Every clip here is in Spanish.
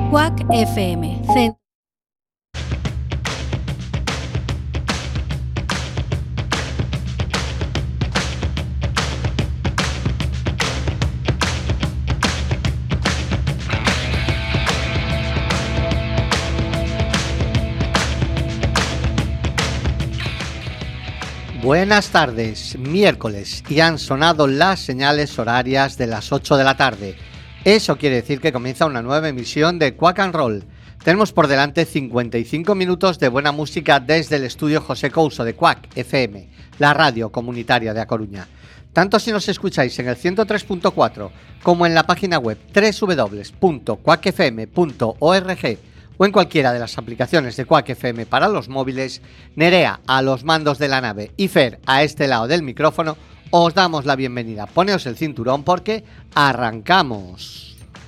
Quack FM. Buenas tardes, miércoles, y han sonado las señales horarias de las 8 de la tarde. Eso quiere decir que comienza una nueva emisión de Quack and Roll. Tenemos por delante 55 minutos de buena música desde el estudio José Couso de Quack FM, la radio comunitaria de A Coruña. Tanto si nos escucháis en el 103.4 como en la página web www.quackfm.org o en cualquiera de las aplicaciones de Quack FM para los móviles, Nerea a los mandos de la nave y Fer a este lado del micrófono, os damos la bienvenida. Poneos el cinturón porque arrancamos.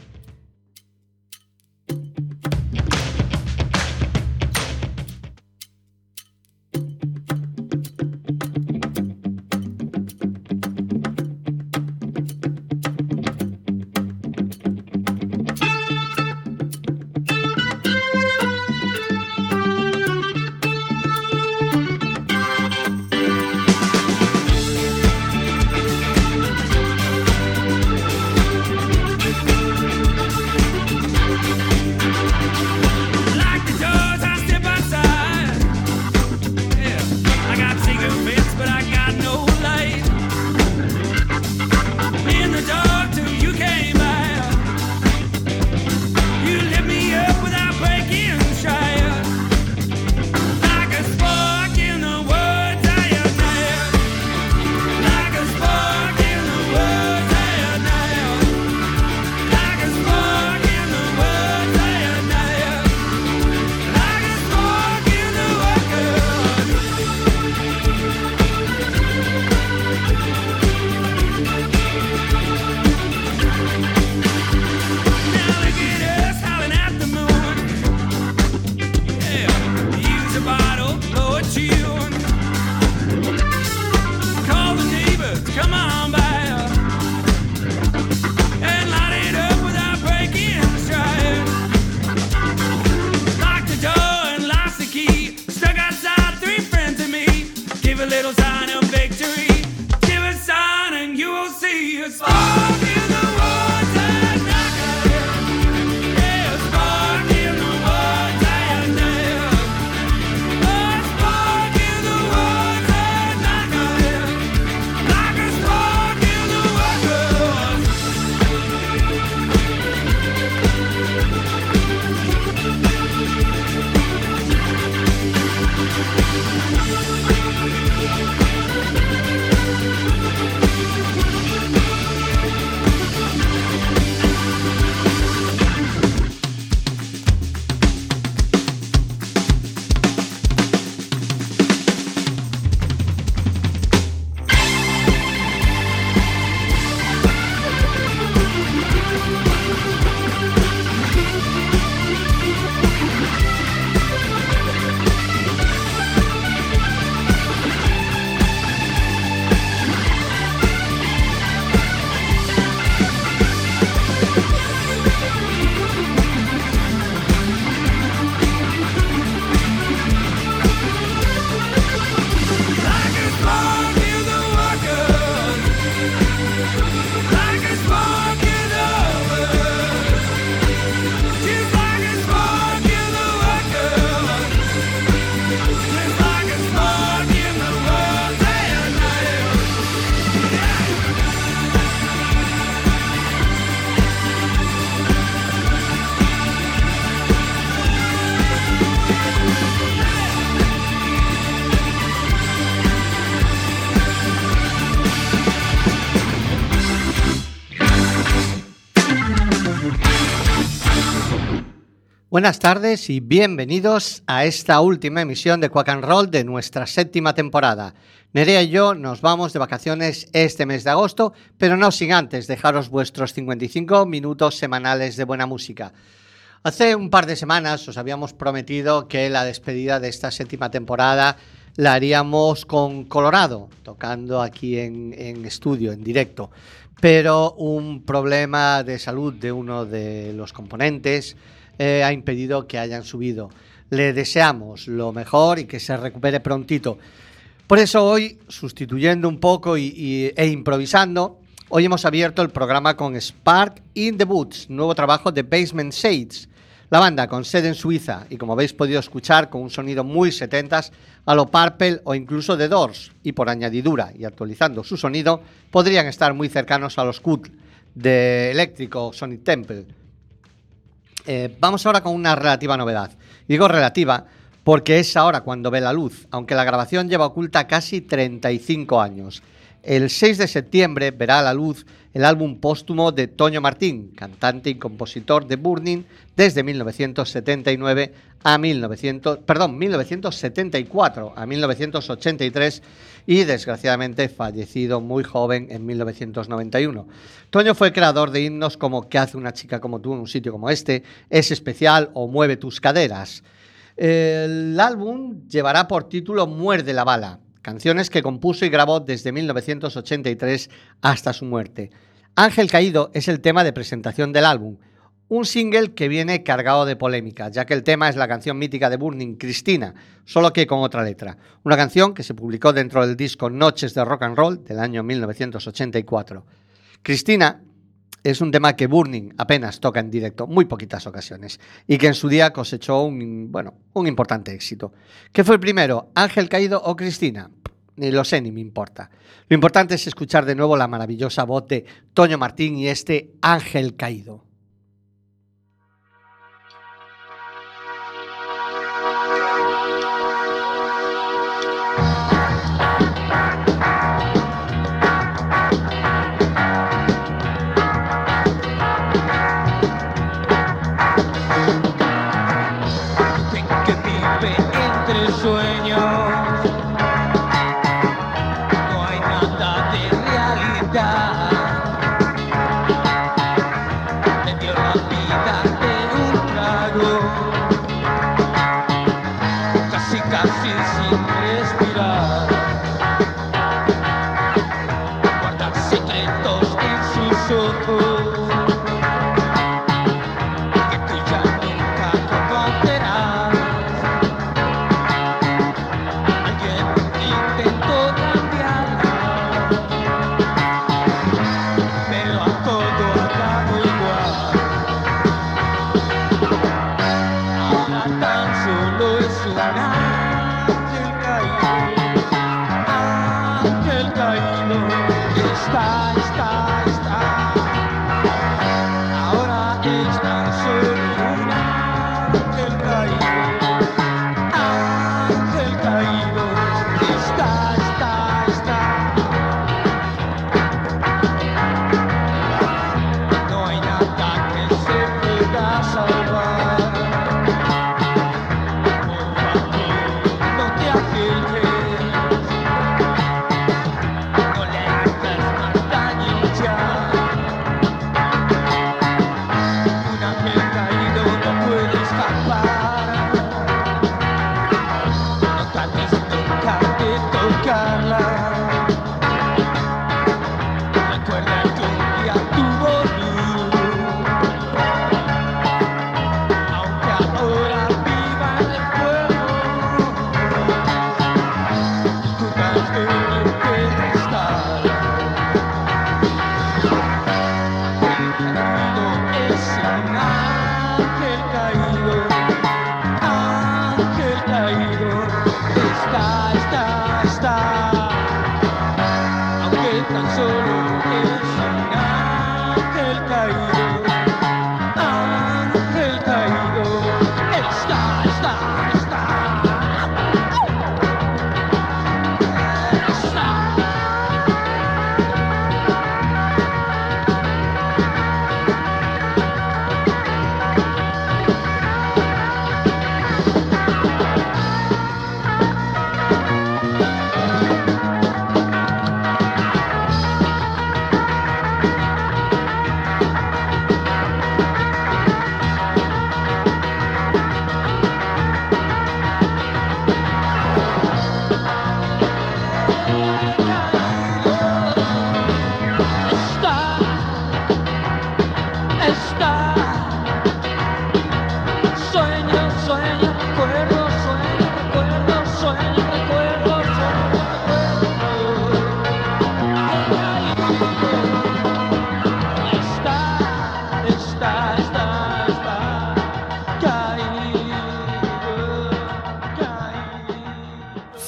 Buenas tardes y bienvenidos a esta última emisión de Quack and Roll de nuestra séptima temporada. Nerea y yo nos vamos de vacaciones este mes de agosto, pero no sin antes dejaros vuestros 55 minutos semanales de buena música. Hace un par de semanas os habíamos prometido que la despedida de esta séptima temporada la haríamos con Colorado, tocando aquí en estudio, en directo. Pero un problema de salud de uno de los componentes ha impedido que hayan subido. Le deseamos lo mejor y que se recupere prontito. Por eso hoy, sustituyendo un poco e improvisando, hoy hemos abierto el programa con Spark in the Boots, nuevo trabajo de Basement Shades. La banda, con sede en Suiza y como habéis podido escuchar, con un sonido muy 70s a lo Purple o incluso The Doors, y por añadidura y actualizando su sonido, podrían estar muy cercanos a los Cult de Eléctrico Sonic Temple. Vamos ahora con una relativa novedad. Digo relativa porque es ahora cuando ve la luz, aunque la grabación lleva oculta casi 35 años. El 6 de septiembre verá a la luz el álbum póstumo de Toño Martín, cantante y compositor de Burning desde 1974 a 1983 y desgraciadamente fallecido muy joven en 1991. Toño fue creador de himnos como ¿Qué hace una chica como tú en un sitio como este?, Es especial o Mueve tus caderas. El álbum llevará por título Muerde la bala, canciones que compuso y grabó desde 1983 hasta su muerte. Ángel Caído es el tema de presentación del álbum, un single que viene cargado de polémica, ya que el tema es la canción mítica de Burning, Cristina, solo que con otra letra. Una canción que se publicó dentro del disco Noches de Rock and Roll del año 1984. Cristina es un tema que Burning apenas toca en directo, muy poquitas ocasiones, y que en su día cosechó un importante éxito. ¿Qué fue el primero, Ángel Caído o Cristina? Ni lo sé, ni me importa. Lo importante es escuchar de nuevo la maravillosa voz de Toño Martín y este Ángel Caído.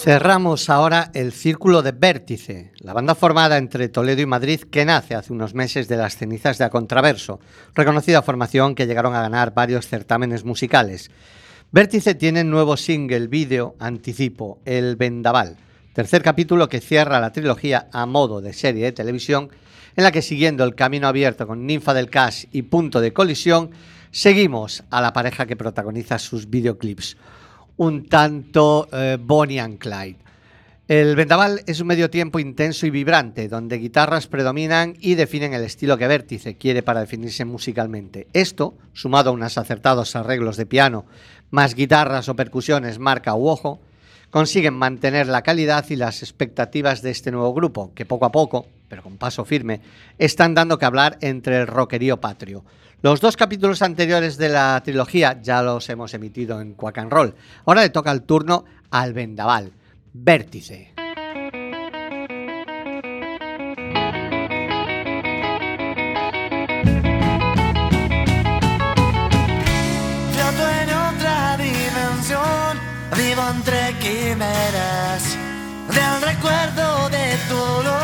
Cerramos ahora el Círculo de Vértice, la banda formada entre Toledo y Madrid que nace hace unos meses de las cenizas de A Contraverso, reconocida formación que llegaron a ganar varios certámenes musicales. Vértice tiene nuevo single, vídeo, anticipo, El Vendaval, tercer capítulo que cierra la trilogía a modo de serie de televisión, en la que, siguiendo el camino abierto con Ninfa del Cash y Punto de Colisión, seguimos a la pareja que protagoniza sus videoclips, un tanto Bonnie and Clyde. El Vendaval es un medio tiempo intenso y vibrante, donde guitarras predominan y definen el estilo que Vértice quiere para definirse musicalmente. Esto, sumado a unos acertados arreglos de piano, más guitarras o percusiones marca u ojo, consiguen mantener la calidad y las expectativas de este nuevo grupo, que poco a poco, pero con paso firme, están dando que hablar entre el rockerío patrio. Los dos capítulos anteriores de la trilogía ya los hemos emitido en Quack and Roll. Ahora le toca el turno al Vendaval, Vértice. Floto en otra dimensión, vivo entre quimeras del recuerdo de tu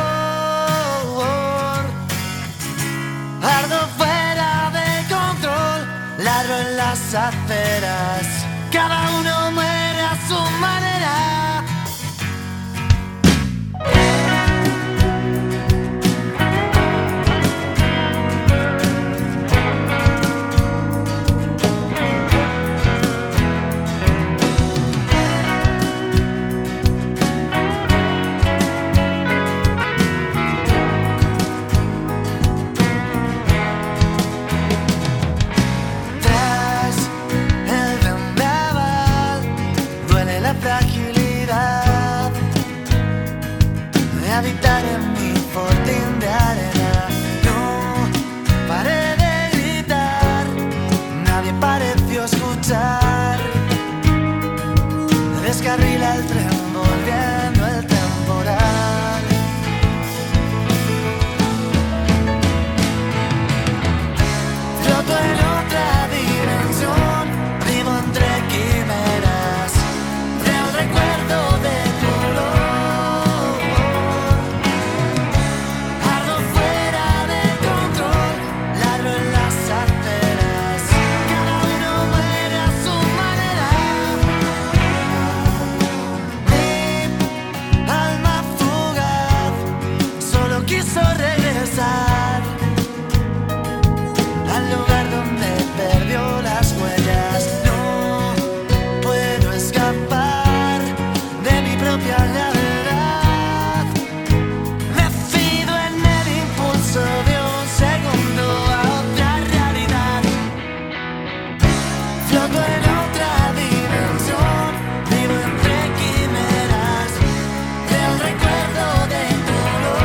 olor. Ardo fuera de control, ladro en las aceras, cada uno muere a su manera. Habitar en mi fortín de arena. No paré de gritar, nadie pareció escuchar. Descarrila el tren volviendo el temporal. Floto en otra dimensión, vivo entre quimeras del recuerdo de tu olor. Quiso regresar al lugar donde perdió las huellas. No puedo escapar de mi propia realidad. Me fido en el impulso de un segundo a otra realidad. Floto en otra dimensión, vivo entre quimeras del recuerdo de tu olor.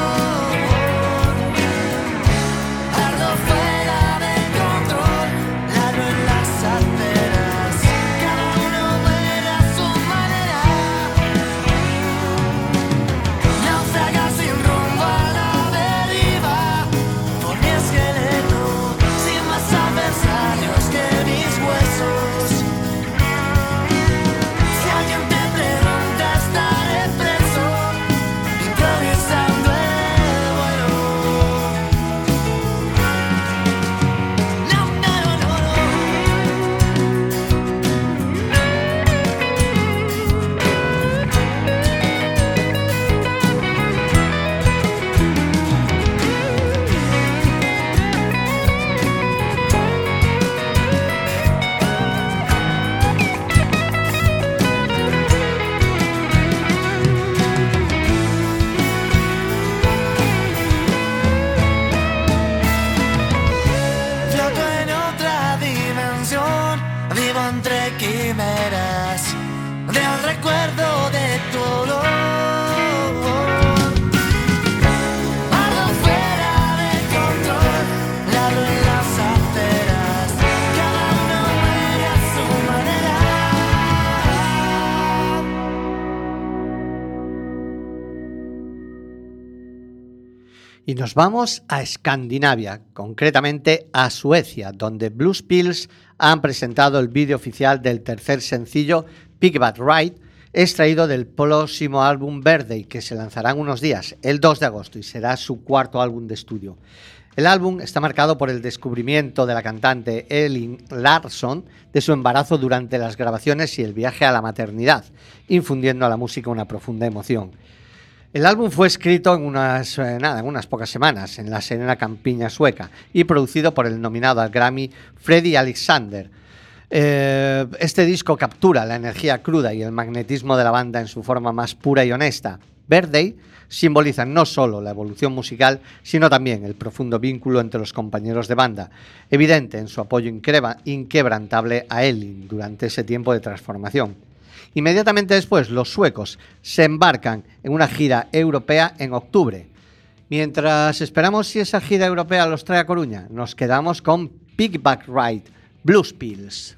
Del recuerdo de tu olor. Algo fuera de control, ladro en las aceras, cada uno muere a su manera. Y nos vamos a Escandinavia, concretamente a Suecia, donde Blues Pills han presentado el vídeo oficial del tercer sencillo, Piggyback Ride, extraído del próximo álbum Birthday, que se lanzará en unos días, el 2 de agosto, y será su cuarto álbum de estudio. El álbum está marcado por el descubrimiento de la cantante Elin Larsson de su embarazo durante las grabaciones y el viaje a la maternidad, infundiendo a la música una profunda emoción. El álbum fue escrito en unas pocas semanas en la serena campiña sueca y producido por el nominado al Grammy Freddie Alexander. Este disco captura la energía cruda y el magnetismo de la banda en su forma más pura y honesta. Birthday simboliza no solo la evolución musical, sino también el profundo vínculo entre los compañeros de banda, evidente en su apoyo inquebrantable a Elin durante ese tiempo de transformación. Inmediatamente después, los suecos se embarcan en una gira europea en octubre. Mientras esperamos si esa gira europea los trae a Coruña, nos quedamos con Piggyback Ride, Blues Pills.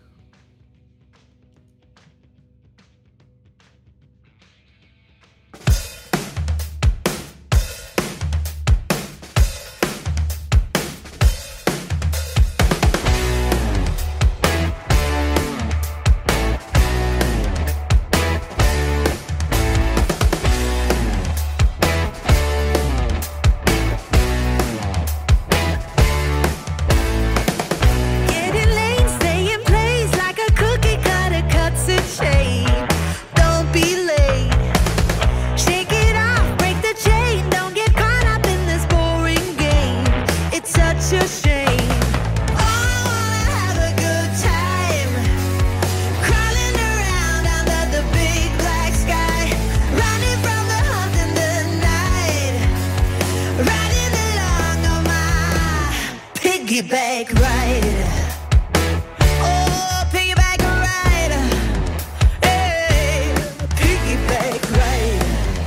Piggyback ride. Oh, piggyback ride. Hey, piggyback ride.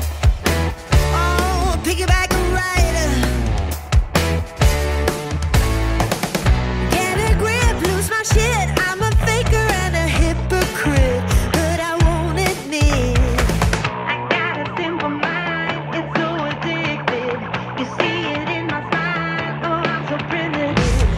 Oh, piggyback ride. Get a grip, lose my shit. I'm a faker and a hypocrite, but I won't admit I got a simple mind. It's so addicted. You see it in my smile. Oh, I'm so primitive.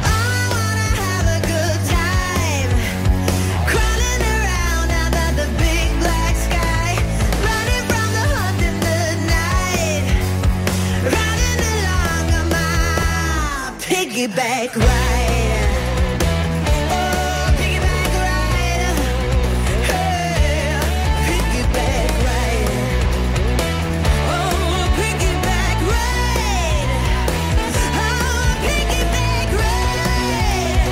Piggyback ride. Oh, piggyback ride. Hey, piggyback ride. Oh, piggyback ride. Oh, piggyback ride.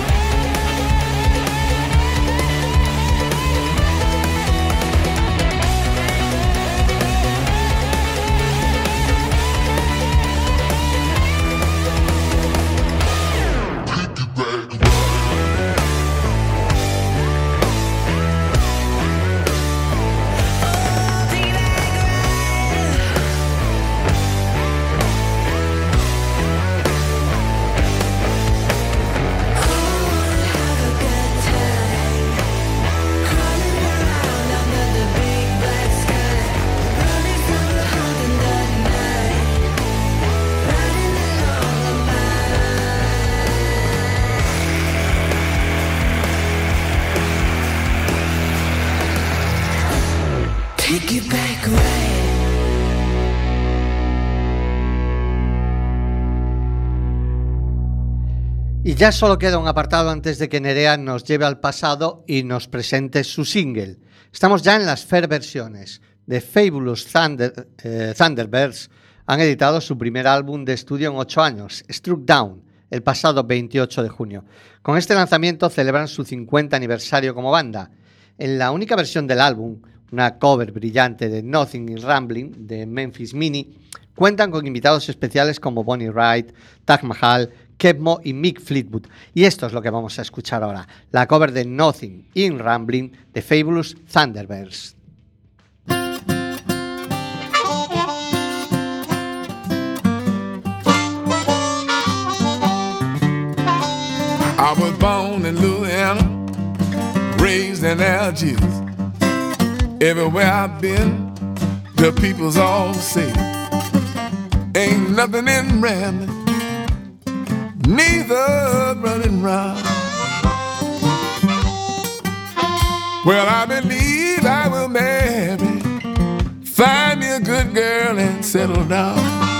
Piggyback ride. Y ya solo queda un apartado antes de que Nerea nos lleve al pasado y nos presente su single. Estamos ya en las fair versiones. The Fabulous Thunderbirds han editado su primer álbum de estudio en 8 años, Struck Down, el pasado 28 de junio. Con este lanzamiento celebran su 50 aniversario como banda. En la única versión del álbum, una cover brillante de Nothing is Rambling de Memphis Mini, cuentan con invitados especiales como Bonnie Wright, Taj Mahal, Kebmo y Mick Fleetwood. Y esto es lo que vamos a escuchar ahora, la cover de Nothing is Rambling de Fabulous Thunderbirds. I was born in Louisiana, raised in Algiers. Everywhere I've been, the people's all say, ain't nothing in rambling, neither running round. Well, I believe I will marry find me a good girl and settle down.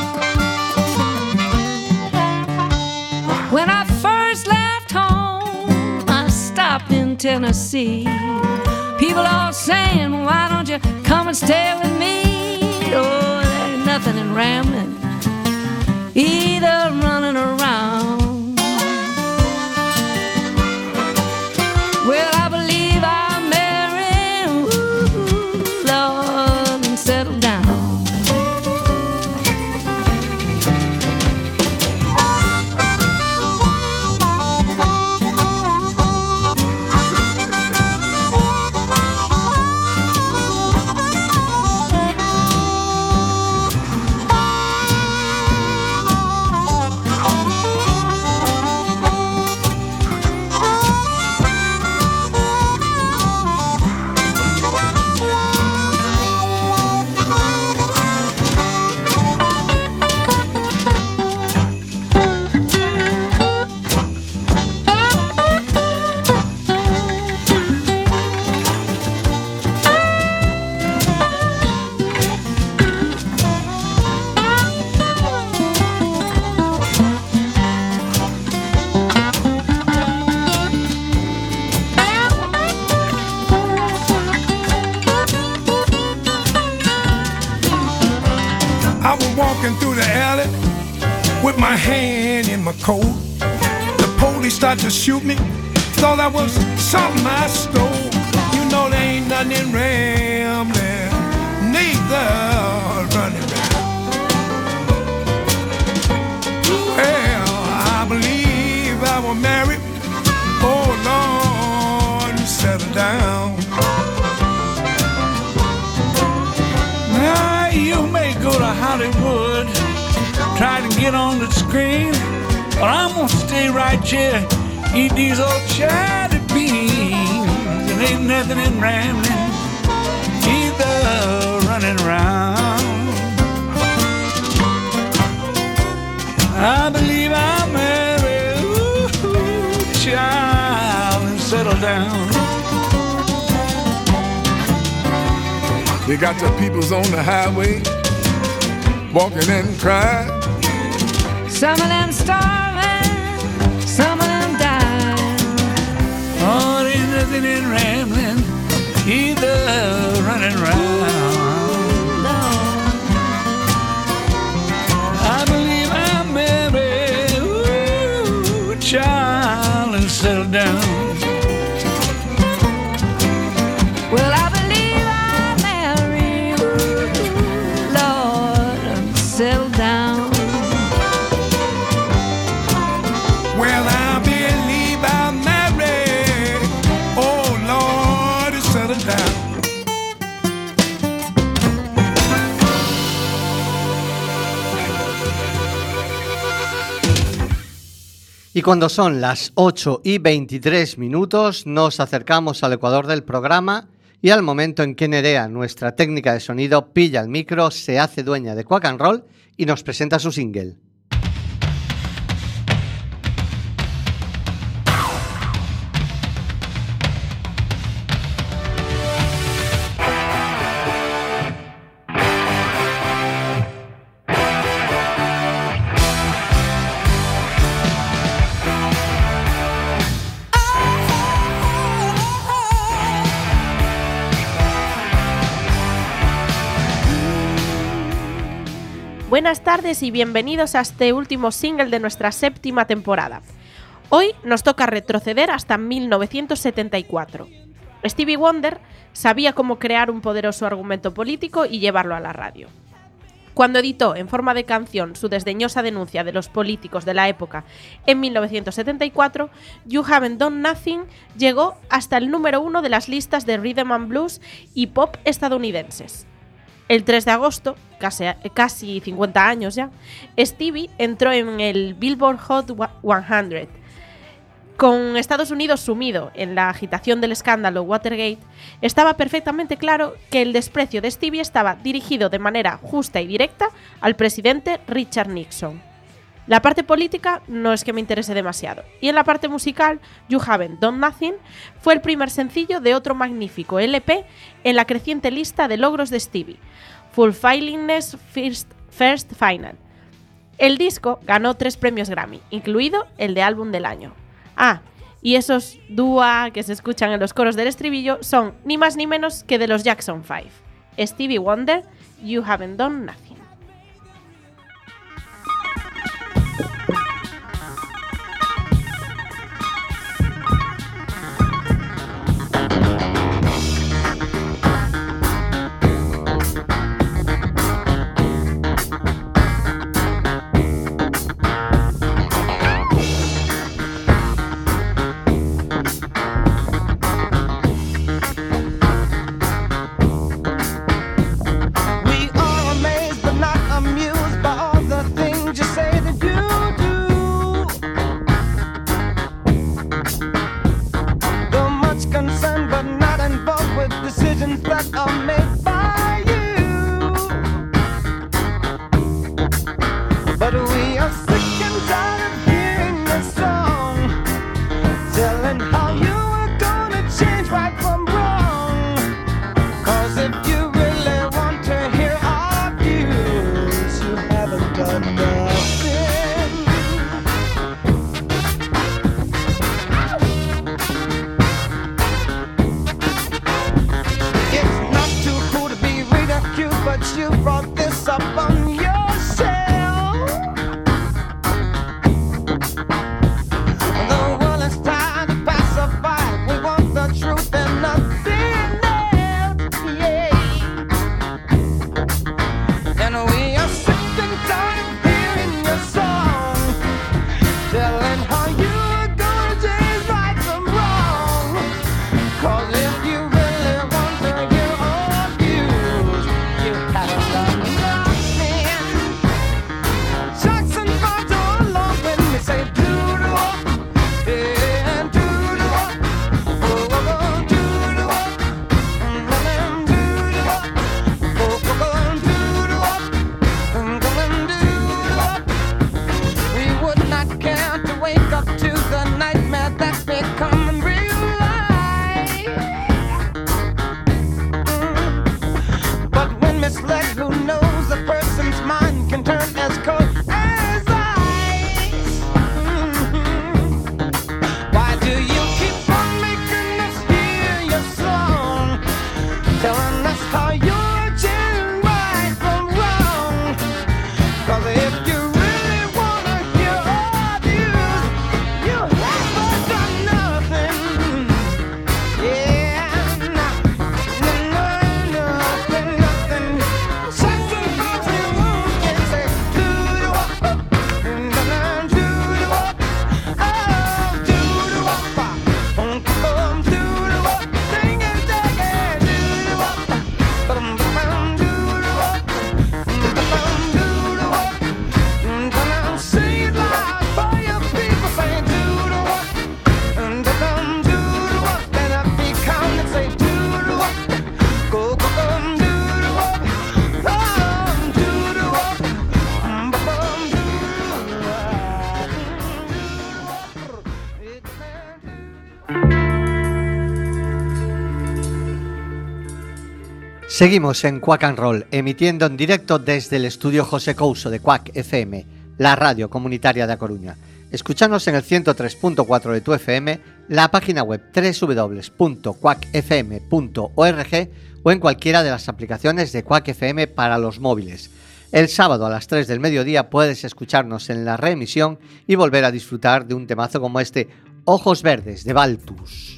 When I first left home, I stopped in Tennessee. People all saying, why don't you come and stay with me? Oh, there ain't nothing in rambling, either running around. Well, I believe I'll marry, ooh, Lord, and settle down. Through the alley with my hand in my coat. The police started to shoot me, thought that was something I stole. You know there ain't nothing in rambling, neither running around. Well, I believe I will marry, oh Lord, and settle down. Now you may go to Hollywood, try to get on the screen, but I'm gonna stay right here, eat these old cheddar beans. There ain't nothing in rambling, either running around. I believe I'll marry, ooh, child, and settle down. They got the peoples on the highway walking and crying. Some of them starving, some of them dying. Oh, there ain't nothing in rambling, either running around. I believe I'm married, ooh, child, and settle down. Well, I believe I'm married, ooh, Lord, and settle down. Well, I believe I'm married, oh Lord, and settle down. Y cuando son las 8:23, nos acercamos al ecuador del programa y al momento en que Nerea, nuestra técnica de sonido, pilla el micro, se hace dueña de Quack and Roll y nos presenta su single. Buenas tardes y bienvenidos a este último single de nuestra séptima temporada. Hoy nos toca retroceder hasta 1974. Stevie Wonder sabía cómo crear un poderoso argumento político y llevarlo a la radio. Cuando editó en forma de canción su desdeñosa denuncia de los políticos de la época en 1974, You Haven't Done Nothing llegó hasta el número 1 de las listas de rhythm and blues y pop estadounidenses. El 3 de agosto, casi 50 años ya, Stevie entró en el Billboard Hot 100. Con Estados Unidos sumido en la agitación del escándalo Watergate, estaba perfectamente claro que el desprecio de Stevie estaba dirigido de manera justa y directa al presidente Richard Nixon. La parte política no es que me interese demasiado, y en la parte musical, You Haven't Done Nothing fue el primer sencillo de otro magnífico LP en la creciente lista de logros de Stevie, Fulfillingness First Final. El disco ganó 3 premios Grammy, incluido el de álbum del año. Y esos dúa que se escuchan en los coros del estribillo son ni más ni menos que de los Jackson 5. Stevie Wonder, You Haven't Done Nothing. Seguimos en Quack and Roll, emitiendo en directo desde el estudio José Couso de Quack FM, la radio comunitaria de A Coruña. Escúchanos en el 103.4 de tu FM, la página web www.quackfm.org o en cualquiera de las aplicaciones de Quack FM para los móviles. El sábado a las 3 del mediodía puedes escucharnos en la reemisión y volver a disfrutar de un temazo como este, Ojos Verdes, de Baltus.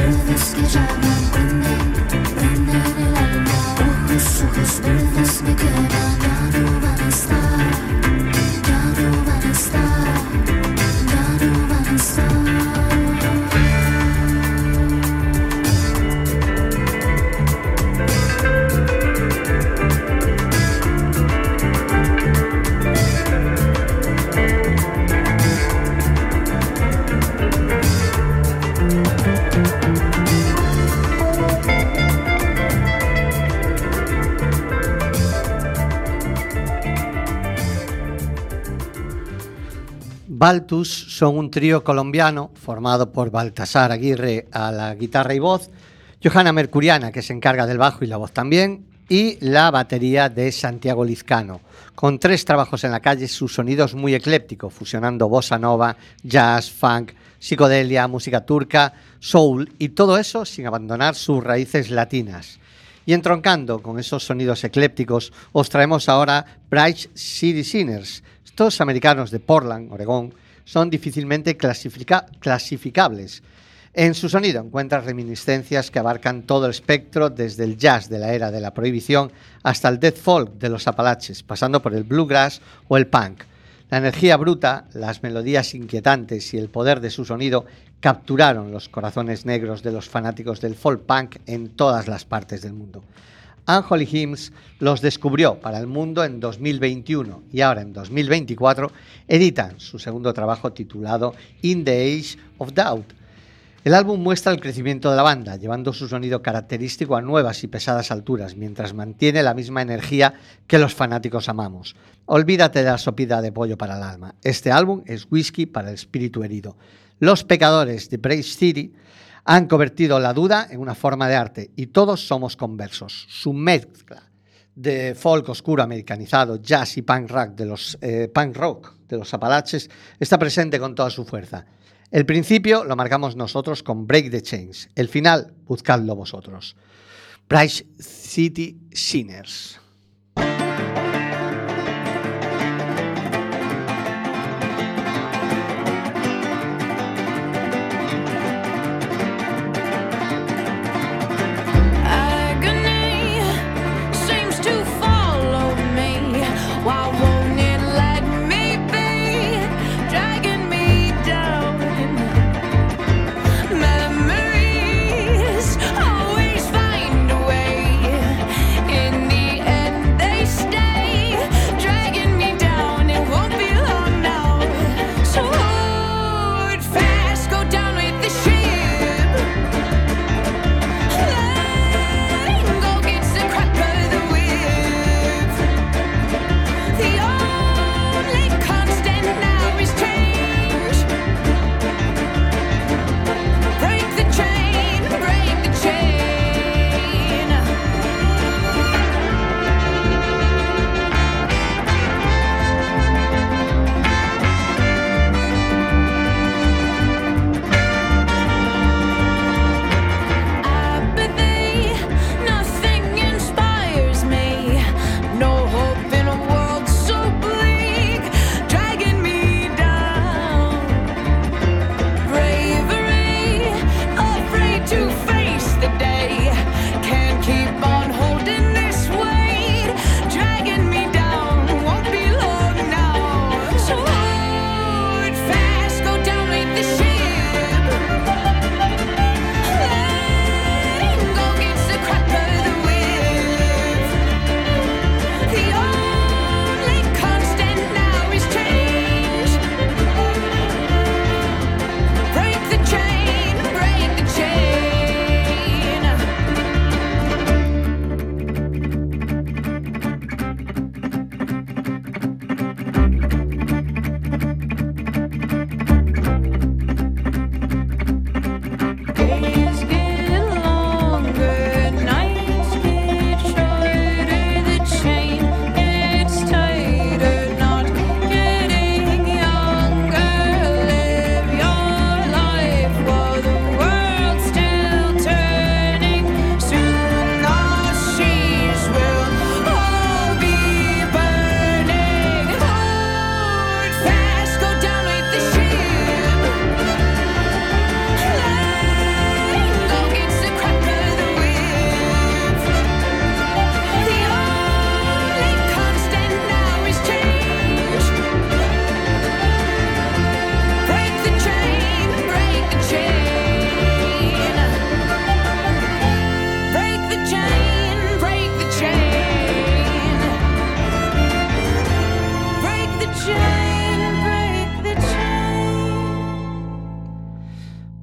verdes que llaman, prenden el alma. Ojos verdes me queman, ya no van a estar, ya no van a estar, ya no van a estar. Baltus son un trío colombiano formado por Baltasar Aguirre a la guitarra y voz, Johanna Mercuriana, que se encarga del bajo y la voz también, y la batería de Santiago Lizcano. Con 3 trabajos en la calle, su sonido es muy ecléptico, fusionando bossa nova, jazz, funk, psicodelia, música turca, soul y todo eso sin abandonar sus raíces latinas. Y entroncando con esos sonidos eclépticos, os traemos ahora Bright City Sinners. Estos americanos de Portland, Oregón, son difícilmente clasificables. En su sonido encuentras reminiscencias que abarcan todo el espectro, desde el jazz de la era de la prohibición hasta el death folk de los Apalaches, pasando por el bluegrass o el punk. La energía bruta, las melodías inquietantes y el poder de su sonido capturaron los corazones negros de los fanáticos del folk punk en todas las partes del mundo. Unholy Hymns los descubrió para el mundo en 2021 y ahora en 2024 editan su segundo trabajo titulado In the Age of Doubt. El álbum muestra el crecimiento de la banda, llevando su sonido característico a nuevas y pesadas alturas, mientras mantiene la misma energía que los fanáticos amamos. Olvídate de la sopita de pollo para el alma. Este álbum es whisky para el espíritu herido. Los pecadores de Bright City han convertido la duda en una forma de arte y todos somos conversos. Su mezcla de folk oscuro americanizado, jazz y punk rock de los Apalaches está presente con toda su fuerza. El principio lo marcamos nosotros con Break the Chains. El final, buscadlo vosotros. Bright City Sinners. Memories always find a way in the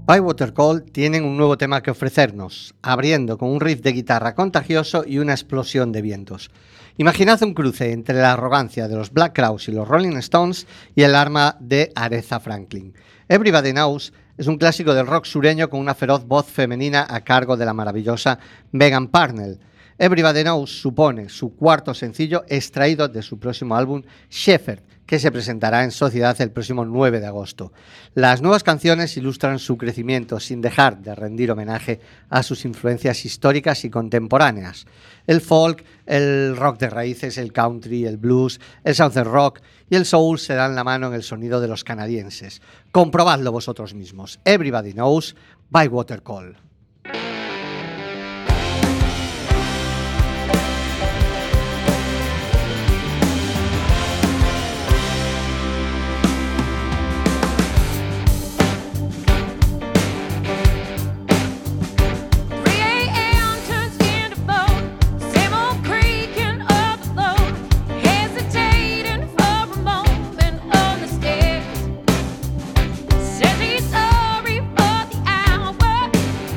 Bywater Call tienen un nuevo tema que ofrecernos, abriendo con un riff de guitarra contagioso y una explosión de vientos. Imaginad un cruce entre la arrogancia de los Black Crowes y los Rolling Stones y el arma de Aretha Franklin. Everybody Knows es un clásico del rock sureño con una feroz voz femenina a cargo de la maravillosa Megan Parnell. Everybody Knows supone su cuarto sencillo extraído de su próximo álbum Shepherd, que se presentará en Sociedad el próximo 9 de agosto. Las nuevas canciones ilustran su crecimiento sin dejar de rendir homenaje a sus influencias históricas y contemporáneas. El folk, el rock de raíces, el country, el blues, el southern rock y el soul se dan la mano en el sonido de los canadienses. Comprobadlo vosotros mismos. Everybody Knows, Bywater Call. Says he's sorry for the hour.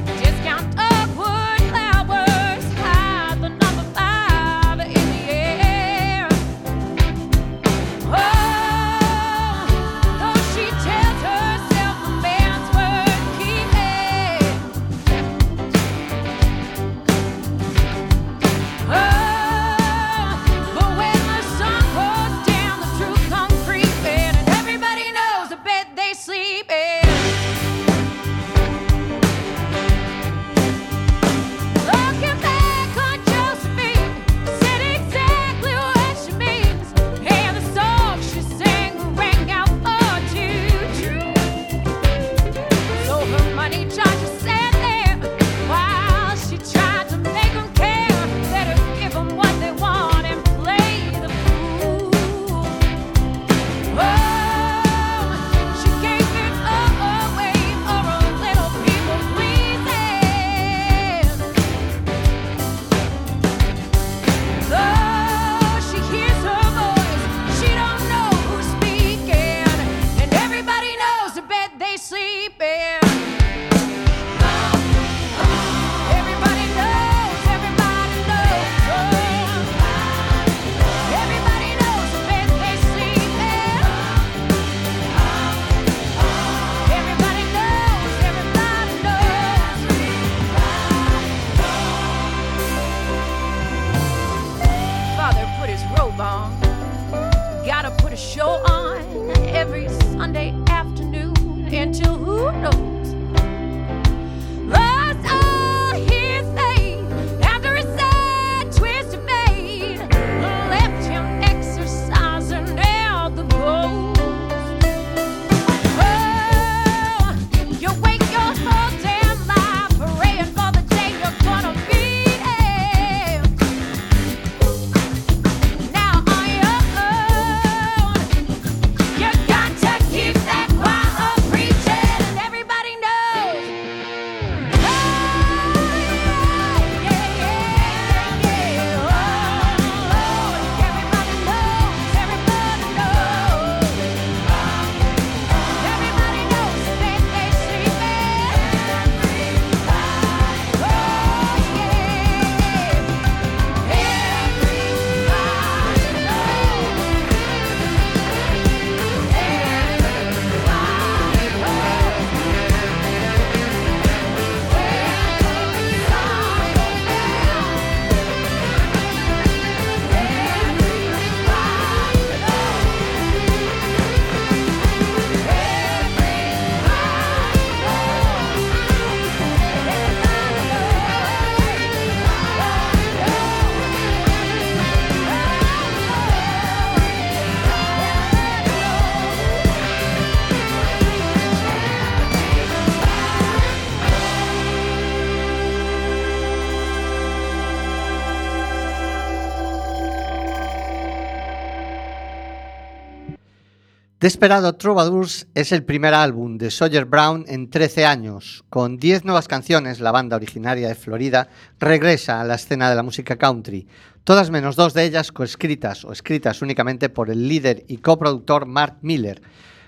Desperado Troubadours es el primer álbum de Sawyer Brown en 13 años. Con 10 nuevas canciones, la banda originaria de Florida regresa a la escena de la música country, todas menos 2 de ellas coescritas o escritas únicamente por el líder y coproductor Mark Miller.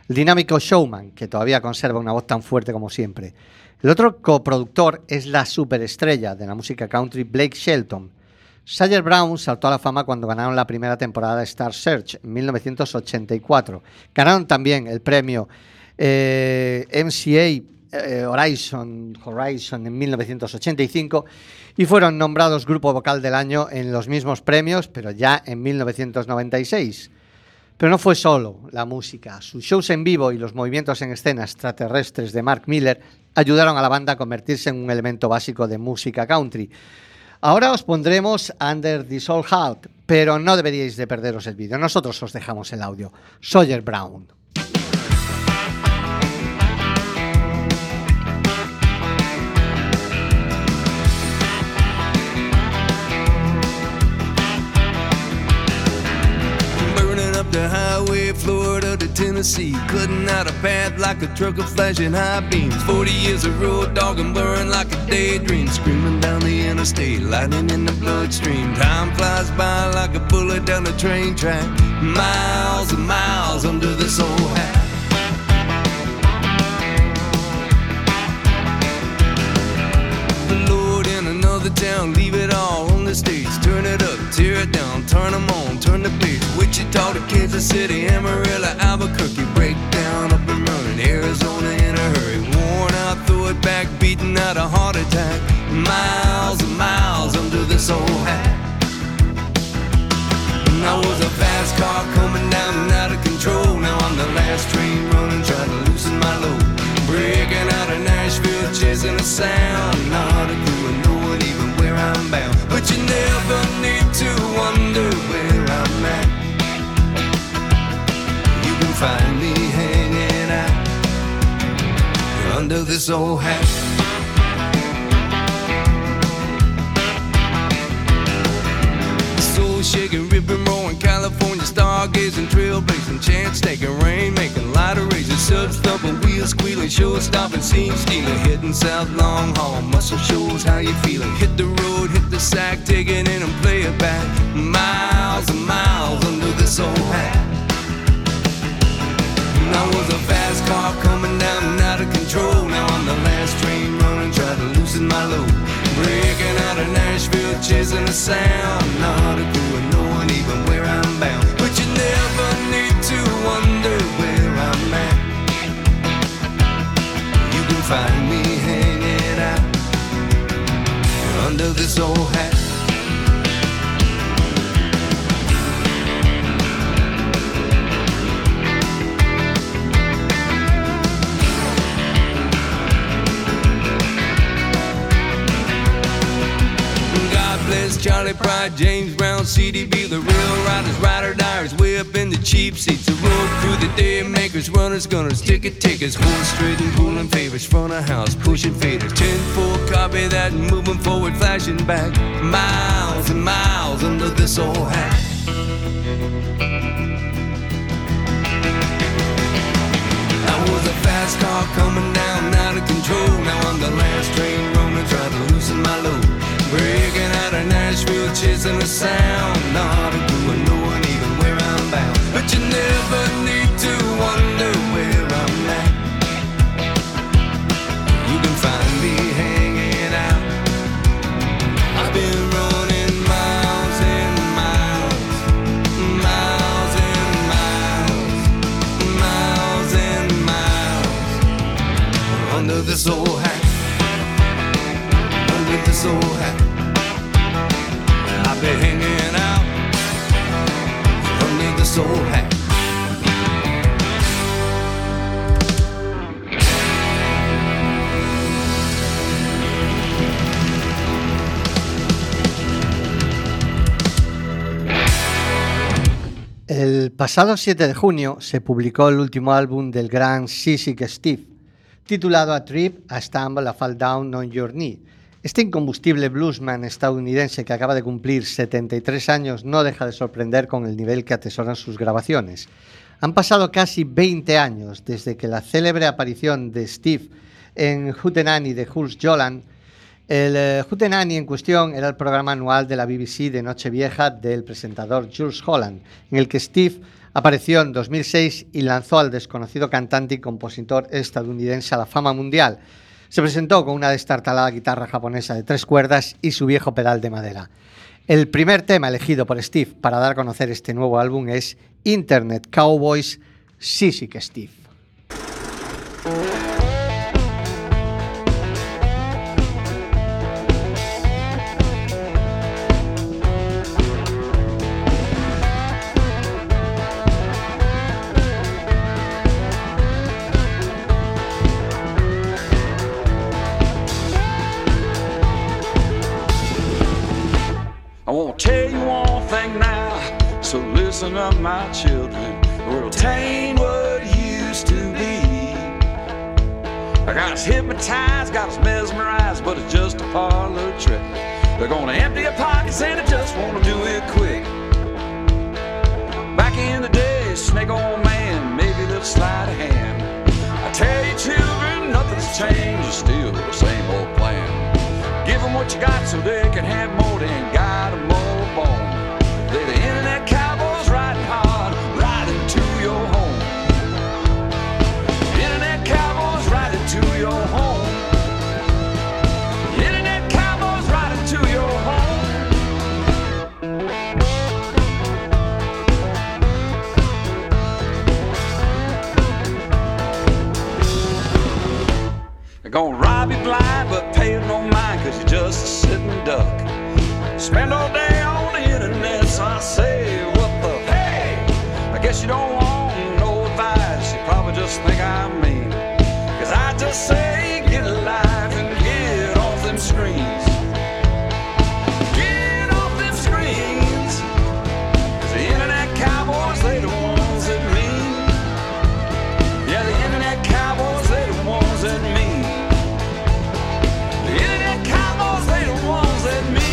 el dinámico Showman, que todavía conserva una voz tan fuerte como siempre. El otro coproductor es la superestrella de la música country Blake Shelton. Sawyer Brown saltó a la fama cuando ganaron la primera temporada de Star Search en 1984. Ganaron también el premio MCA Horizon en 1985 y fueron nombrados Grupo Vocal del Año en los mismos premios, pero ya en 1996. Pero no fue solo la música. Sus shows en vivo y los movimientos en escena extraterrestres de Mark Miller ayudaron a la banda a convertirse en un elemento básico de música country. Ahora os pondremos Under This Old Heart, pero no deberíais de perderos el vídeo. Nosotros os dejamos el audio. Sawyer Brown. The highway, Florida to Tennessee, cutting out a path like a truck of flashing high beams. 40 years of road dog and blurring like a daydream, screaming down the interstate, lightning in the bloodstream. Time flies by like a bullet down the train track, miles and miles under this old hat. The Lord in another town, leave it all on the stage. Turn it up, tear it down, turn them on, turn the page. Wichita to Kansas City, Amarillo, Albuquerque, break down, up and running, Arizona in a hurry. Worn out, throw it back, beating out a heart attack. Miles and miles under this old hat. And I was a fast car coming down and out of control. Now I'm the last train running, trying to loosen my load. Breaking out of Nashville, chasing a sound. Not a clue and knowing even where I'm bound. But you never need to wonder where I'm at. You can find me hanging out under this old hat. Soul shaking, ripping, rolling, California stargazing, trailblazing, chance taking, rain making, light erasing, subs thumping, wheels squealing, show stopping, scene stealing, hitting south long haul, muscle shows how you feeling. Hit the road, hit the sack, take it in and play it back. Miles and miles under this old hat. And I was a fast car coming down and out of control. Now I'm the last train running, try to loosen my load. Breaking out of Nashville, chasing a sound. Not a clue and knowing even where I'm bound. But you never need to wonder where I'm at. You can find me hanging out under this old hat. Charlie Pride, James Brown, CDB, the real riders, rider diers, way up in the cheap seats. The road through the day makers, runners, gunners, ticket takers, horse straight and pulling favors, front of house, pushing faders. 10-4, copy that, moving forward, flashing back. Miles and miles under this old hat. I was a fast car coming down, out of control. Now I'm the last train running, trying to loosen my load. Breaking out of Nashville, chasing a sound. Not a clue and knowing even where I'm bound. But you never need to wonder where I'm at. You can find me hanging out. I've been running miles and miles, miles and miles, miles and miles under this old hat. Under this old hat. I've been hanging out under this old hat. El pasado 7 de junio se publicó el último álbum del gran Seasick Steve, titulado A Trip, A Stumble, A Fall Down on Your Knee. Este incombustible bluesman estadounidense que acaba de cumplir 73 años no deja de sorprender con el nivel que atesoran sus grabaciones. Han pasado casi 20 años desde que la célebre aparición de Steve en Hootenanny de Hulse Joland. El Hootenanny en cuestión era el programa anual de la BBC de Nochevieja del presentador Jules Holland, en el que Steve Apareció en 2006 y lanzó al desconocido cantante y compositor estadounidense a la fama mundial. Se presentó con una destartalada guitarra japonesa de 3 cuerdas y su viejo pedal de madera. El primer tema elegido por Steve para dar a conocer este nuevo álbum es Internet Cowboys, Seasick Steve. I won't tell you one thing now, so listen up, my children. The world ain't what it used to be. I got us hypnotized, got us mesmerized, but it's just a parlor trick. They're gonna empty your pockets and they just wanna do it quick. Back in the day, snake old man, maybe a little sleight of hand. I tell you children, nothing's changed, it's still the same old plan. Give them what you got so they can have more than got a more bone. They're the internet cowboys riding hard, riding to your home. Internet cowboys riding to your home. Internet cowboys riding to your home. They're gonna rob you blind, but pay you no mind, cause you're just a sitting duck. Spend all day on the internet, so I say, what the hey? I guess you don't want no advice, you probably just think I'm mean. Cause I just say, get alive and get off them screens. Get off them screens. Cause the internet cowboys, they the ones that mean. Yeah, the internet cowboys, they the ones that mean. The internet cowboys, they the ones that mean.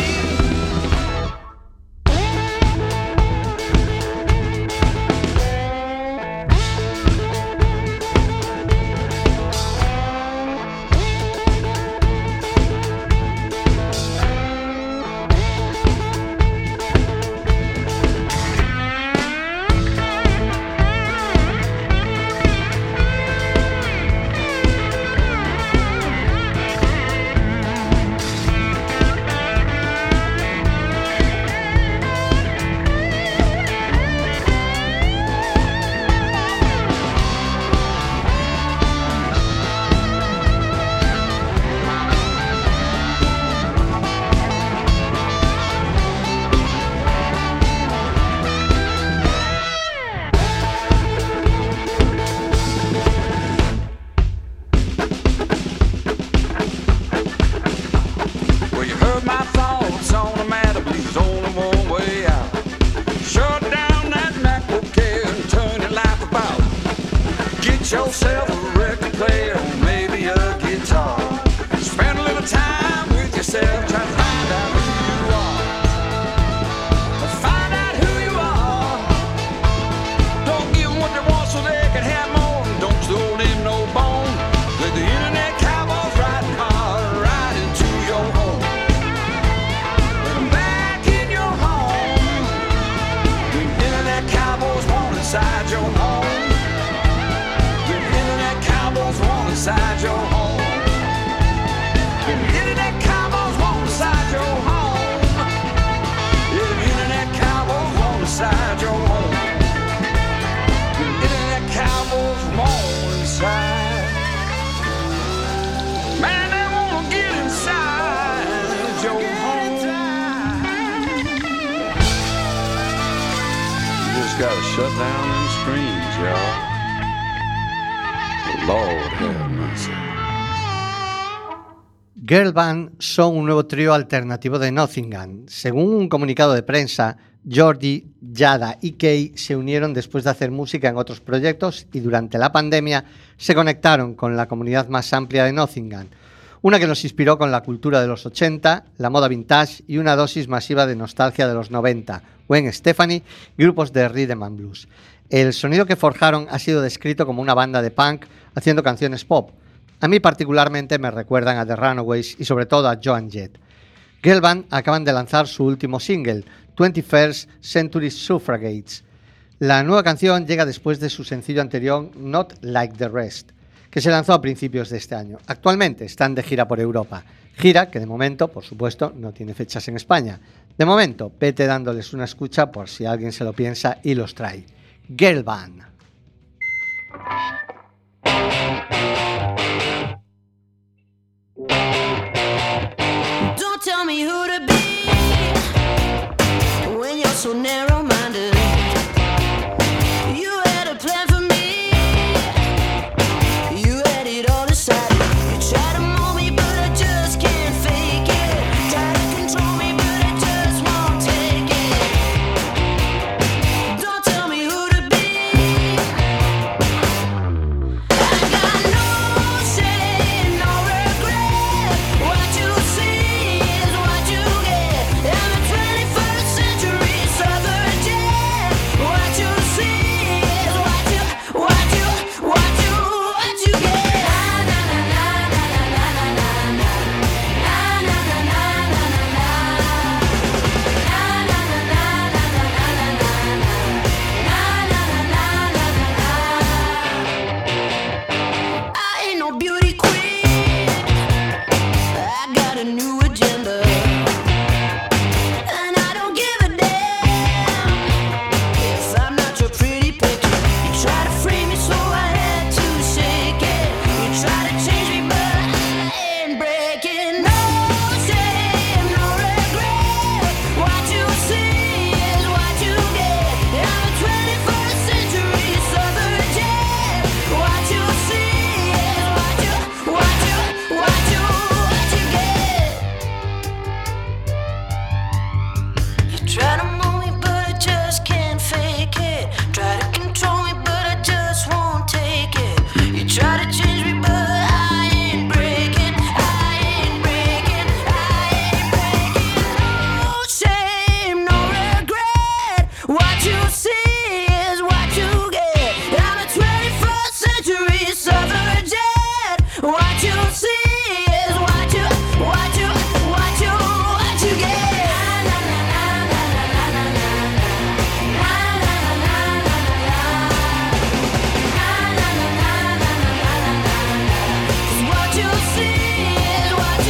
Well, you heard my thoughts on the matter, but there's only one way out. Shut down that MacBook Air and turn your life about. Get yourself a record player or maybe a guitar. Spend a little time with yourself, try to find out who you are. Find out who you are. Don't give them what they want so they can have more. Don't throw them no bone. Let the internet cowboys riding hard, riding to your home. Let them back in your home. The internet cowboys want inside your home. The internet cowboys want inside your home. The internet cowboys want inside your home. Yeah, the internet cowboys want inside your home. The internet cowboys want inside. Man, they wanna get inside your home. You just gotta shut down them screens, y'all. Lord have mercy. Girl Band son un nuevo trío alternativo de Nottingham. Según un comunicado de prensa, Jordi, Yada y Kay se unieron después de hacer música en otros proyectos y durante la pandemia se conectaron con la comunidad más amplia de Nottingham, una que nos inspiró con la cultura de los 80, la moda vintage y una dosis masiva de nostalgia de los 90, Gwen Stefani, grupos de rhythm and blues. El sonido que forjaron ha sido descrito como una banda de punk haciendo canciones pop. A mí particularmente me recuerdan a The Runaways y sobre todo a Joan Jett. Girl Band acaban de lanzar su último single, 21st Century Suffragettes. La nueva canción llega después de su sencillo anterior Not Like the Rest, que se lanzó a principios de este año. Actualmente están de gira por Europa, gira que de momento, por supuesto, no tiene fechas en España. De momento, vete dándoles una escucha por si alguien se lo piensa y los trae. Girl Band. Don't tell me who to be when you're so narrow-minded. You had a plan for me. You had it all decided. You try to mold me, but I just can't fake it. Try to control me, but I just won't take it. Don't tell me who to be. I got no shame, no regret. What you see is what you get. I'm a 21st century suffragette. What you see is what you get. Na na na na na na na na. Na na na na na na na. Na na na na na na na. Na na na na na na. I ain't no beauty queen. I got a new agenda. And I don't give a damn if I'm not your pretty picture. You try to frame me, so I had to shake it. You try to change me, but I ain't breaking. No shame, no regret. What you see is what you get. I'm a 21st century suffragette. What you see is what you get. You try to move me, but I just can't fake it. Try to control me, but I just won't take it. You try to change me, but I ain't breaking. I ain't breaking. No shame, no regret. What you see is what you get. I'm a 21st century suffragette. What you see is what you get. Na na na na na na na. Na na na na na na. Na na na na na na. 'Cause what you see is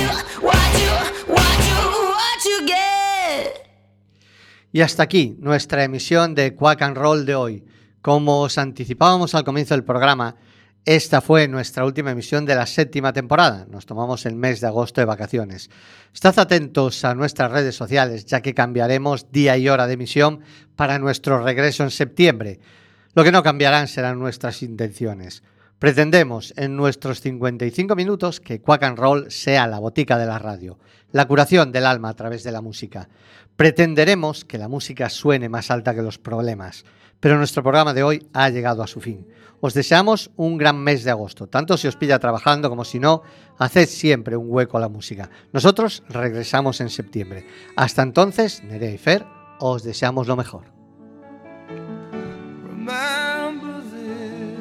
what you get. Y hasta aquí nuestra emisión de Quack and Roll de hoy. Como os anticipábamos al comienzo del programa, esta fue nuestra última emisión de la 7ª temporada. Nos tomamos el mes de agosto de vacaciones. Estad atentos a nuestras redes sociales, ya que cambiaremos día y hora de emisión para nuestro regreso en septiembre. Lo que no cambiarán serán nuestras intenciones. Pretendemos en nuestros 55 minutos que Quack and Roll sea la botica de la radio, la curación del alma a través de la música. Pretenderemos que la música suene más alta que los problemas, pero nuestro programa de hoy ha llegado a su fin. Os deseamos un gran mes de agosto, tanto si os pilla trabajando como si no, haced siempre un hueco a la música. Nosotros regresamos en septiembre. Hasta entonces, Nerea y Fer, os deseamos lo mejor. Remember this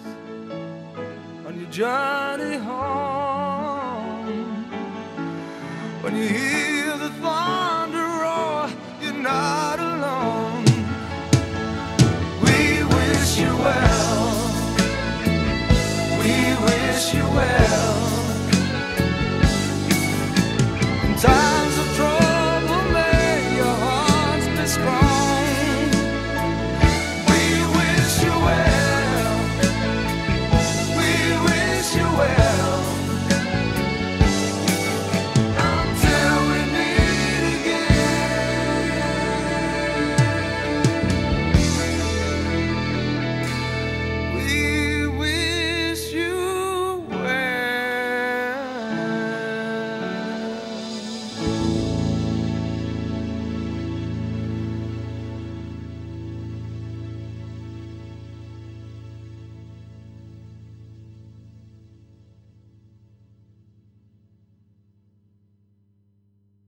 on your journey home. When you hear the thunder roar, you're not alone. We wish you well. We wish you well.